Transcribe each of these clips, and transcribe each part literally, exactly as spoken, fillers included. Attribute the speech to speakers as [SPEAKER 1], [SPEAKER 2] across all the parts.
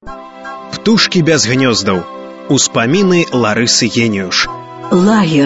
[SPEAKER 1] Птушкі без гнёздаў. Успаміны Ларысы Геніюш.
[SPEAKER 2] Лагер.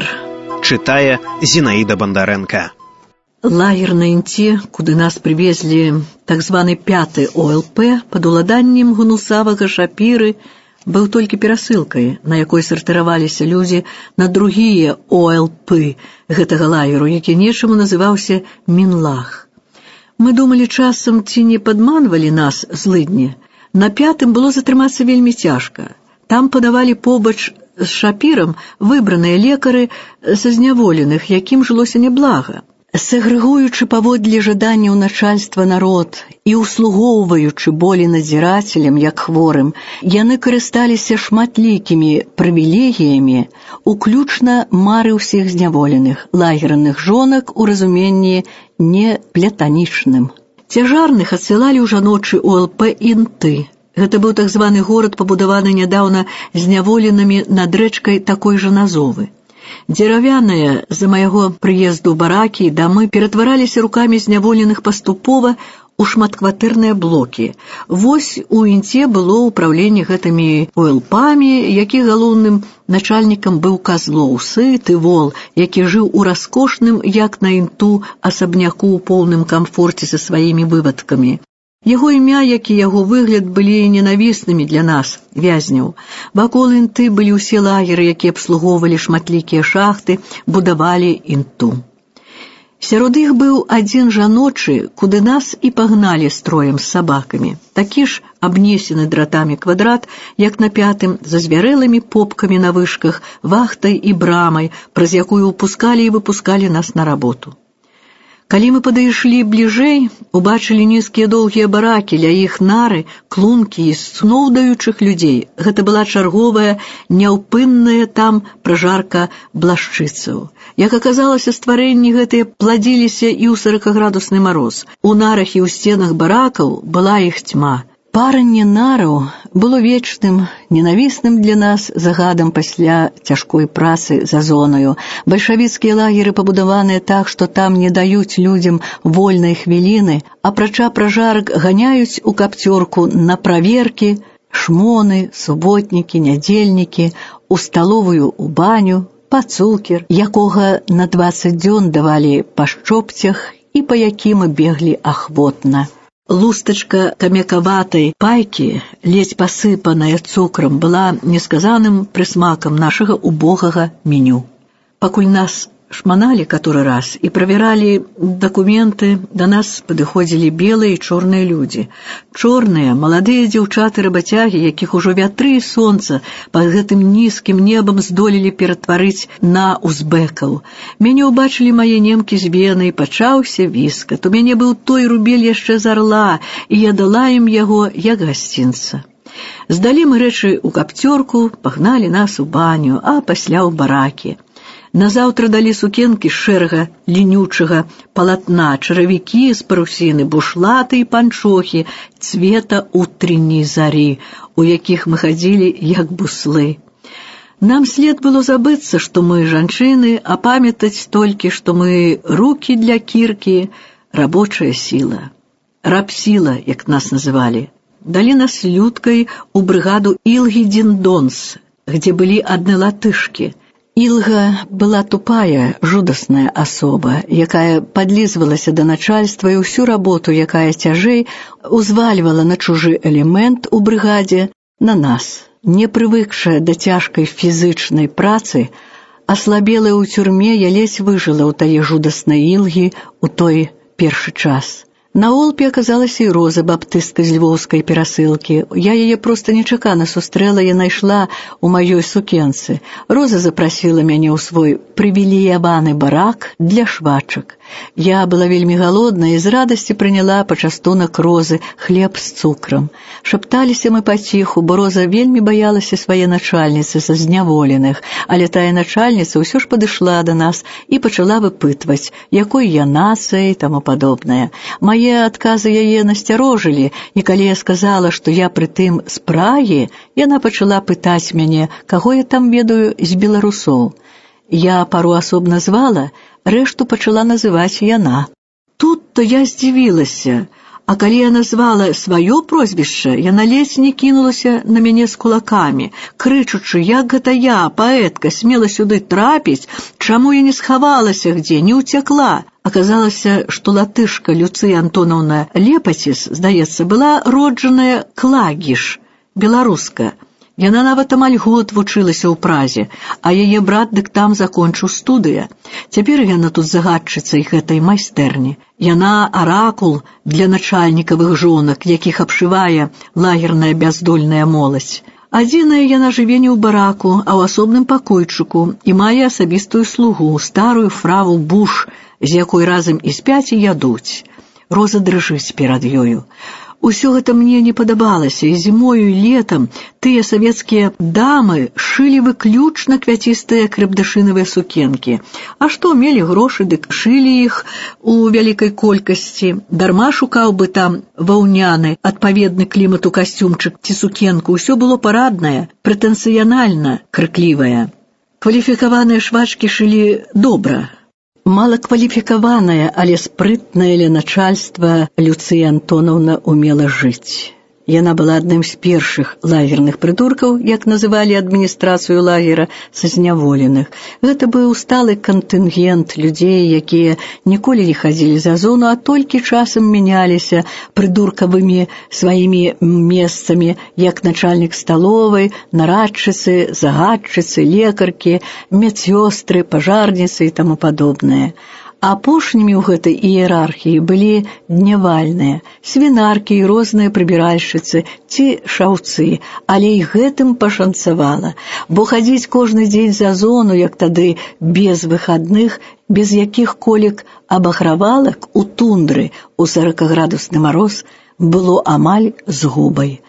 [SPEAKER 1] Чытае Зінаіда Бандарэнка.
[SPEAKER 2] Лагер на Інце, куды нас прывезлі так званы пяты О Л П пад уладаннем гнусавага Шапіры, быў толькі перасылкай, на якой сартыраваліся людзі на другія О Л П гэтага лагеру, які нечаму называўся Мінлах. Мы думалі часам, ці не падманвалі нас злыдні. На пятым было затрымацца вельмі цяжка. Там падавалі побач з Шапірам выбраныя лекары са зняволеных, якім жылося няблага. Сегрэгуючы паводле жаданняў начальства народ і услугоўваючы болей надзірацелям, як хворым, яны карысталіся шматлікімі прывілегіямі, уключна мары ўсіх зняволеных, лагерных жонак у разуменні не плятанічным. Цяжарных адсылалі ў жаночы О Л П Інты. Гэта быў так званы горад, пабудаваны нядаўна зняволенымі над рэчкай такой жа назовы. Дзеравяныя за майго прыезду баракі і дамы ператвараліся рукамі зняволеных паступова ў шматкватэрныя блокі. Вось у Інце было ўпраўленне гэтымі О Л Памі, які галоўным начальнікам быў Казлоў, сыты вол, які жыў у раскошным, як на Інту, асабняку ў поўным камфорце са сваімі вывадкамі. Яго імя, як і яго выгляд, былі ненавіснымі для нас, вязняў. Вакол Інты былі ўсе лагеры, якія абслугоўвалі шматлікія шахты, будавалі Інту. Сярод іх быў адзін жаночы, куды нас і пагналі строем з сабакамі. Такі ж абнесены дратамі квадрат, як на пятым, за звярэлымі попкамі на вышках, вахтай і брамай, праз якую ўпускалі і выпускалі нас на работу. Калі мы падышлі бліжэй, убачылі нізкія доўгія баракі, ля іх нары, клункі і сноўдаючых людзей. Гэта была чарговая, няўпынная там пражарка блашчыцаў. Як аказалася, стварэнні гэтыя пладзіліся і ў соракаградусны мароз. У нарах і ў сценах баракаў была іх цьма. Паранне нараў было вечным, ненавісным для нас загадам пасля цяжкой працы за зонаю. Бальшавіцкія лагеры пабудаваныя так, што там не даюць людзям вольнай хвіліны, апрача пражарак ганяюць у капцёрку на праверкі, шмоны, суботнікі, нядзельнікі, у сталовую, у баню, па цукер, якога на дваццаць дзён давалі па шчопцях і па якім мы беглі ахвотна. Лустачка камякаватай пайкі, ледзь пасыпаная цукрам, была несказаным прысмакам нашага убогага меню. Пакуль нас шманалі каторы раз і правяралі дакументы, да нас падыходзілі белыя і чорныя людзі. Чорныя, маладыя дзяўчаты-рабацягі, якіх ужо вятры і сонца пад гэтым нізкім небам здолелі ператварыць на узбекаў. Мяне ўбачылі мае немкі з Вены, і пачаўся віскат. У мяне быў той рубель яшчэ з арла, і я дала ім яго як гасцінца. Здалі мы рэчы ў капцёрку, пагналі нас у баню, а пасля ў баракі. Назаўтра далі сукенкі з шэрага лінючага палатна, чаравікі з парусіны, бушлаты і панчохі цвета утренняй зары, у якіх мы хадзілі як буслы. Нам след было забыцца, што мы жанчыны, а памятаць толькі, што мы рукі для кіркі, рабочая сіла. Рабсіла, як нас называлі. Далі нас людкай у брыгаду Ілгі Дзіндонс, где былі адны латышкі. Ілга была тупая, жудасная асоба, якая падлізвалася да начальства і ўсю работу, якая цяжэй, узвальвала на чужы элемент у брыгадзе на нас. Не прывыкшая да цяжкай фізычнай працы, аслабелая ў цюрме, я ледзь выжыла ў тае жудаснай Ілгі ў той першы час. На Олпе аказалася і Роза, баптыстка з львоўскай перасылкі. Я яе проста нечакана сустрэла, яна ішла ў маёй сукенцы. Роза запрасіла мяне ў свой прывілеяваны барак для швачак. Я была вельмі галодная і з радасці прыняла пачастунак Розы, хлеб з цукрам. Шапталіся мы паціху, бо Роза вельмі баялася свае начальніцы са зняволеных, але тая начальніца ўсё ж падышла да нас і пачала выпытваць, якой я нацыі і таму падобнае. Мае адказы яе насцярожылі, і калі я сказала, што я прытым з Прагі, яна пачала пытаць мяне, каго я там ведаю з беларусоў. Я пару асоб назвала, рэшту пачала называць яна. Тут-то я здзівілася, А калі я назвала сваё прозвішча, яна ледзь не кінулася на мяне з кулакамі, крычучы, як гэта я, паэтка, смела сюды трапіць, чаму я не схавалася дзе, не ўцякла. Аказалася, што латышка Люцыя Антонаўна Лепаціс, здаецца, была роджаная Клагіш, беларуска. Яна нават амаль год вучылася ў Празе, а яе брат дык там закончыў студыя. Цяпер яна тут загадчыцай гэтай майстэрні. Яна аракул для начальнікавых жонак, якіх абшывае лагерная бяздольная моладзь. Адзіная яна жыве не ў бараку, а ў асобным пакойчыку і мае асабістую слугу, старую фраву Буш, з якой разам і спяць і ядуць. Роза дрыжыць перад ёю. Усё гэта мне не падабалася, і зімою, і летам тыя савецкія дамы шылі выключна квяцістыя крэбдашынавыя сукенкі. А што, мелі грошы, дык шылі іх у вялікай колькасці. Дарма шукаў бы там ваўняны, адпаведны клімату касцюмчык ці сукенку. Усё было параднае, прэтэнцыянальна крыклівае. Кваліфікаваныя швачкі шылі добра. Малакваліфікаваная, але спрытнае ля начальства Люцыя Антонаўна умела жыць. Яна была адным з першых лагерных прыдуркаў, як называлі адміністрацыю лагера, са зняволеных. Гэта быў сталы кантынгент людзей, якія ніколі не хадзілі за зону, а толькі часам мяняліся прыдуркавымі сваімі месцамі, як начальнік сталовай, нарадчыцы, загадчыцы, лекаркі, медсёстры, пажарніцы і таму падобнае. Апошнімі ў гэтай іерархіі былі днявальныя, свінаркі і розныя прыбіральшчыцы ці шаўцы, але і гэтым пашанцавала, бо хадзіць кожны дзень за зону, як тады, без выхадных, без якіх-колік абагравалак у тундры у саракаградусны мароз, было амаль згубай.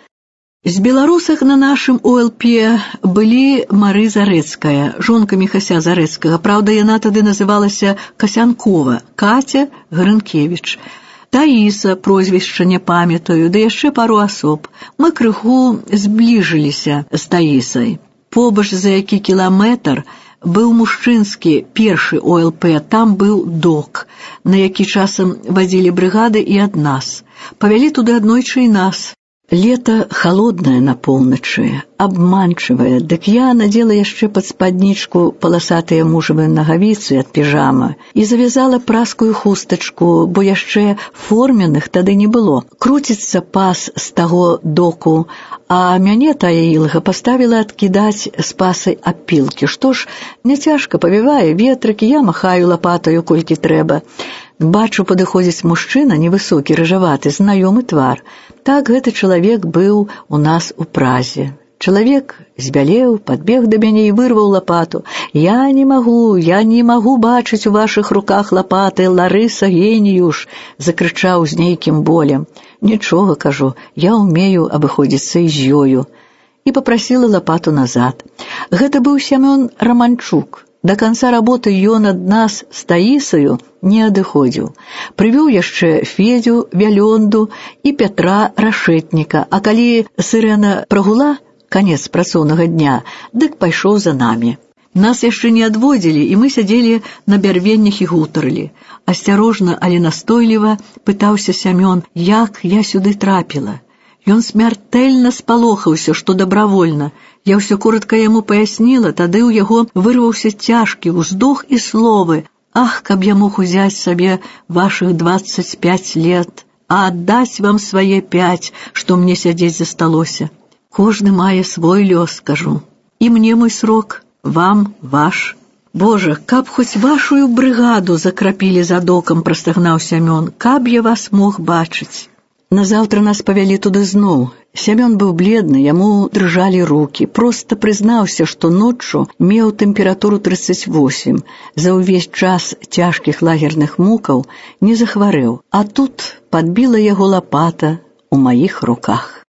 [SPEAKER 2] З беларусах на нашым о эл пе былі Мары Зарэцкая, жонка Міхася Зарэцкага. Праўда, яна тады называлася Касянкова, Катя Грынкевіч. Таіса, прозвішча не памятаю, ды яшчэ пару асоб. Мы крыху збліжыліся з Таісай. Побач за які кіламетр быў мужчынскі першы о эл пе, там быў док, на які часам вадзілі брыгады і ад нас. Павялі туды аднойчы і нас. Лето холодное на поўначы, обманчивое, дык я надела яшчэ пад спаднічку паласатыя мужавыя нагавіцы ад піжама і завязала праскую хустачку, бо яшчэ форменных тады не было. Круціцца пас з таго доку, а мяне тая ілга паставіла адкідаць з пасай апілкі. Што ж, няцяжка павівае ветрык, я махаю лапатаю колькі трэба. Бачу, падыходзіць мужчына, невысокі, рыжаваты, знаёмы твар. Так гэты чалавек быў у нас у Празе. Чалавек збялеў, падбег да мяне і вырваў лапату. «Я не магу, я не магу бачыць у вашых руках лапаты, Ларыса Геніюш!» — закрычаў з нейкім болем. «Нічога, кажу, я ўмею абыходзіцца і з ёю». І папрасіла лапату назад. Гэта быў Сямён Раманчук. До канца работы ён ад нас з Таісаю не адыходзіў. Прывёў яшчэ Федзю Вялёнду і Пятра Рашэтніка, а калі сырэна прагула канец працоўнага дня, дык пайшоў за намі. Нас яшчэ не адводзілі, і мы сядзелі на бярвеннях і гутарылі. Асцярожна, але настойліва пытаўся Сямён, як я сюды трапіла. Ён смяртэльна спалохаўся, што дабравольна. Я ўсё коротка яму паясніла, тады ў яго вырваўся цяжкі ўздох і словы. «Ах, каб я мог узяць сабе вашых двадцать пять лет, а аддаць вам свае пять, што мне сядзець засталося. Кожны мае свой лёс, кажу. І мне мой срок, вам ваш». «Божа, каб хоць вашую брыгаду закрапілі за докам», — прастагнаў Сямён, «каб я вас мог бачыць». Назаўтра нас павялі туды зноў. Сямён быў бледны, яму дрыжалі рукі. Проста прызнаўся, што ноччу меў тэмпературу тридцать восемь. За ўвесь час цяжкіх лагерных мукаў не захварэў. А тут падбіла яго лапата ў маіх руках.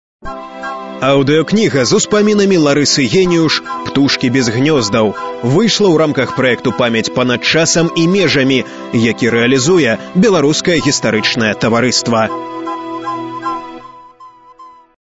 [SPEAKER 1] Аўдыёкніга з успамінамі Ларысы Геніюш «Птушкі без гнёздаў» выйшла ў рамках праекту «Памяць панад часам і межамі», які рэалізуе Беларускае гістарычнае таварыства.